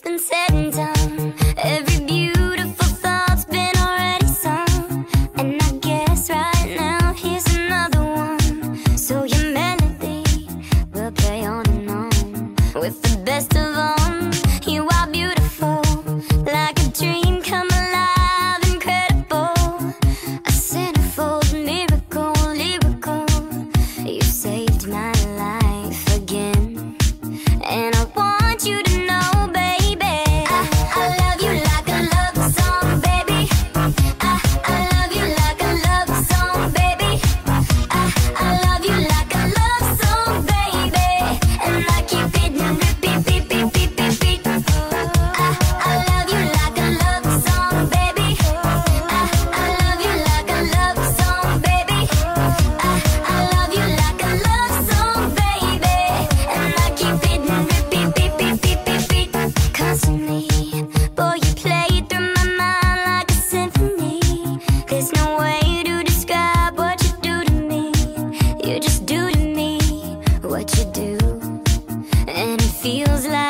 been said and done. Every beautiful thought's been already sung. And I guess right now here's another one. So your melody will play on and on. With the best of them, you are beautiful, like a dream come alive, incredible. A centerfold miracle, lyrical. You saved my life again. And I want you to know, baby, I love you like a love song, baby. I love you like a love song, baby. I love you like a love song, baby. And I keep it in repeat, beep, beep, beep, beep, beep. I love you like a love song, baby. I love you like a love song, baby. I love you like a love song, baby. And I keep it in repeat, beep, beep, beep, beep, beep. Constantly, boy, you play through my mind like a symphony. There's no way to describe what you do to me. You just do to me what you do. And it feels like